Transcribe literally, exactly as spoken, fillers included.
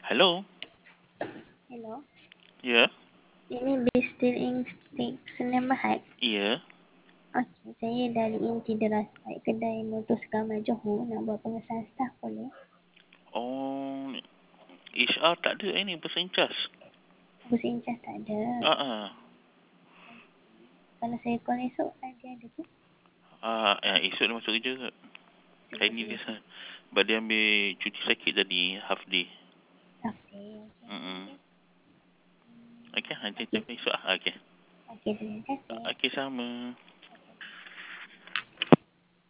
Hello? Hello, Ya? ini Bistil Instik Sdn Bhd. Ya? Okey, saya dari Inti Derasai Kedai Motor Segamat Johor nak buat pengesahan staf boleh? Oh, H R tak ada eh ni, bahasa Incas. Bus Incas tak ada. Ah, ah. Kalau saya call esok, dia ada ke? Ah, ya, esok dia masuk kerja ke? Esok Hari masuk ni dia, kerja. sebab dia ambil cuti sakit tadi, half day. Half day, okey. Mm-mm. Okey, Okey, nanti okey. jumpa esok ah. Okey. Okey, terima kasih. Okey, sama.